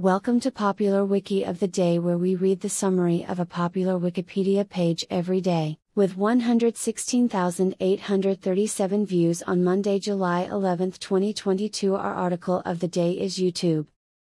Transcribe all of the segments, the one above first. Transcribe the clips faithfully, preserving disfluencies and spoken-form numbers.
Welcome to Popular Wiki of the Day, where we read the summary of a popular Wikipedia page every day. With one hundred sixteen thousand eight hundred thirty-seven views on Monday, July eleventh, twenty twenty-two, our article of the day is YouTube.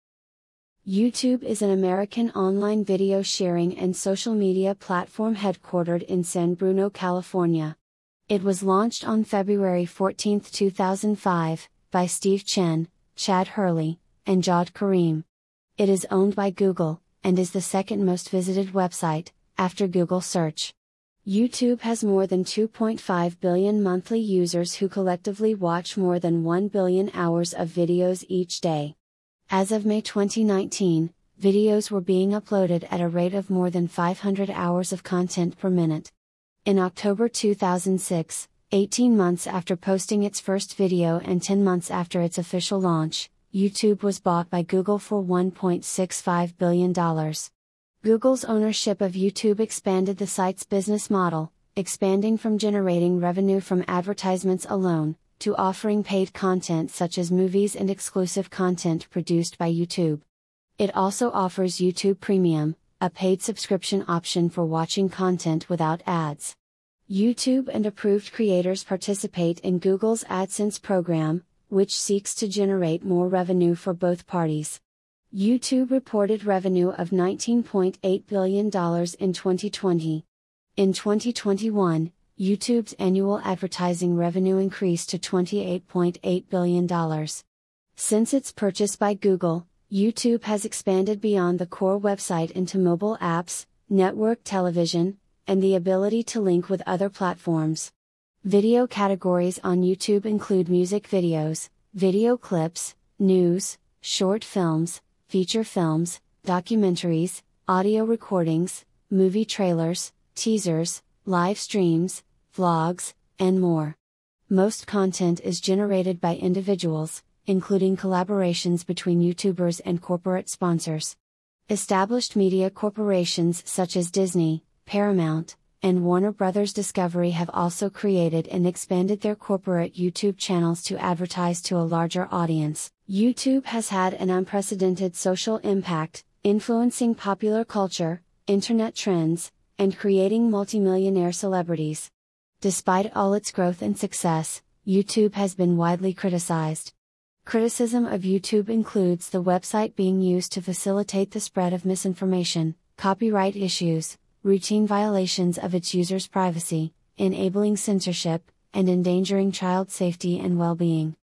YouTube is an American online video sharing and social media platform headquartered in San Bruno, California. It was launched on February fourteenth, two thousand five, by Steve Chen, Chad Hurley, and Jawed Karim. It is owned by Google, and is the second most visited website, after Google search. YouTube has more than two point five billion monthly users who collectively watch more than one billion hours of videos each day. As of May twenty nineteen, videos were being uploaded at a rate of more than five hundred hours of content per minute. In October two thousand six, eighteen months after posting its first video and ten months after its official launch, YouTube was bought by Google for one point six five billion dollars. Google's ownership of YouTube expanded the site's business model, expanding from generating revenue from advertisements alone, to offering paid content such as movies and exclusive content produced by YouTube. It also offers YouTube Premium, a paid subscription option for watching content without ads. YouTube and approved creators participate in Google's AdSense program, which seeks to generate more revenue for both parties. YouTube reported revenue of nineteen point eight billion dollars in twenty twenty. In twenty twenty-one, YouTube's annual advertising revenue increased to twenty-eight point eight billion dollars. Since its purchase by Google, YouTube has expanded beyond the core website into mobile apps, network television, and the ability to link with other platforms. Video categories on YouTube include music videos, video clips, news, short films, feature films, documentaries, audio recordings, movie trailers, teasers, live streams, vlogs, and more. Most content is generated by individuals, including collaborations between YouTubers and corporate sponsors. Established media corporations such as Disney, Paramount, and Warner Brothers Discovery have also created and expanded their corporate YouTube channels to advertise to a larger audience. YouTube has had an unprecedented social impact, influencing popular culture, internet trends, and creating multimillionaire celebrities. Despite all its growth and success, YouTube has been widely criticized. Criticism of YouTube includes the website being used to facilitate the spread of misinformation, copyright issues, routine violations of its users' privacy, enabling censorship, and endangering child safety and well-being.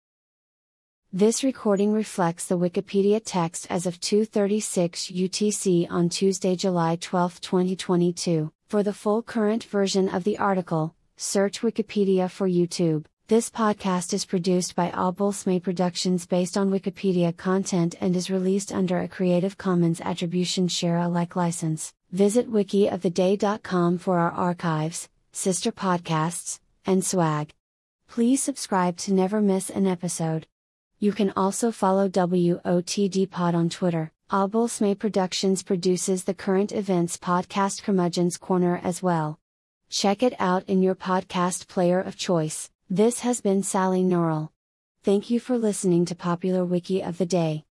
This recording reflects the Wikipedia text as of two thirty-six U T C on Tuesday, July twelfth, twenty twenty-two. For the full current version of the article, search Wikipedia for YouTube. This podcast is produced by Audible Smay Productions based on Wikipedia content and is released under a Creative Commons Attribution Share Alike license. Visit wiki of the day dot com for our archives, sister podcasts, and swag. Please subscribe to never miss an episode. You can also follow W O T D Pod on Twitter. Audible Smay Productions produces the Current Events podcast Curmudgeon's Corner as well. Check it out in your podcast player of choice. This has been Sally Norrell. Thank you for listening to Popular Wiki of the Day.